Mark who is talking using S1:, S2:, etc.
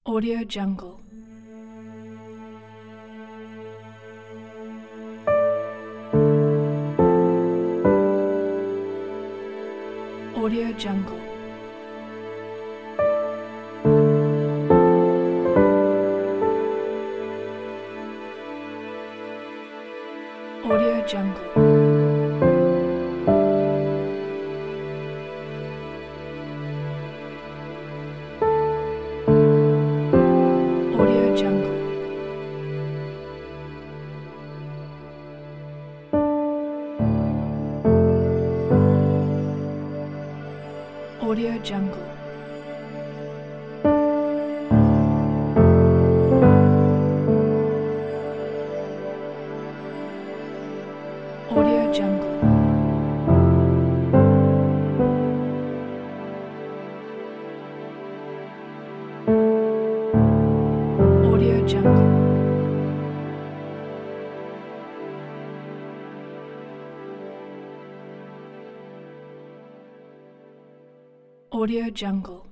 S1: Audio Jungle. Audio Jungle. Audio Jungle. Audio Jungle. Audio Jungle. Audio Jungle. Audio Jungle. Audio Jungle.